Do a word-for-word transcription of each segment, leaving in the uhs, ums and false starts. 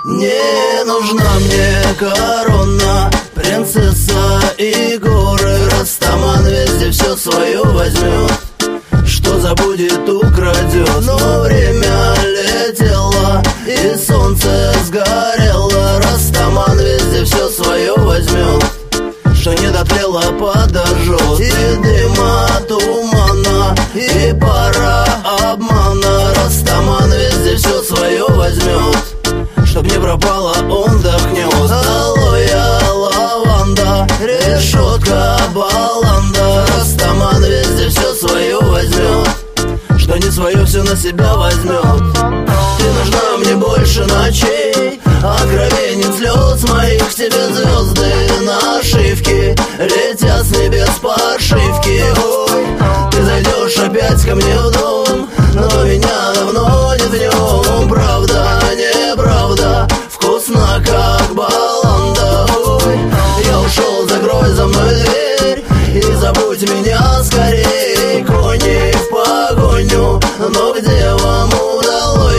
Не нужна мне корона, принцесса и горы. Растаман везде все свое возьмет, что забудет, украдет. Но время летело и солнце сгорело. Растаман везде все свое возьмет, что не дотлело, подожжет. И дыма, тумана, и пара обмана. Растаман везде все свое возьмет, чтоб не пропало, он дохнет. Алоэ, лаванда, решетка, баланда. Растаман везде все свое возьмет, что не свое все на себя возьмет. Ты нужна мне больше ночей, откровенен слез моих. К тебе звезды нашивки летят с небес по ошибке. Ой, ты зайдешь опять ко мне в дом, но меня давно нет в нем. Правда, неправда, вкусно как баланда. Ой, я ушел, закрой за мной дверь и забудь меня скорей. Кони в погоню, но где вам удалось?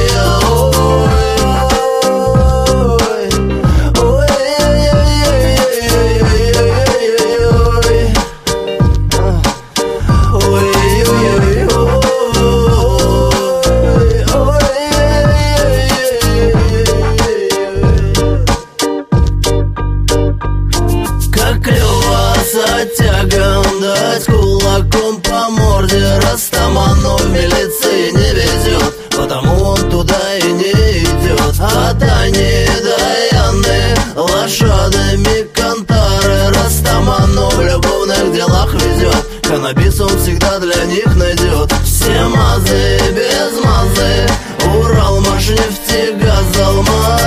Тягом дать кулаком по морде. Растаману в милиции не везет, потому он туда и не идет. От Ани до Яны лошадами кантары. Растаману в любовных делах везет, каннабис он всегда для них найдет. Все мазы без мазы, Урал, Машнефтегаз, Алма.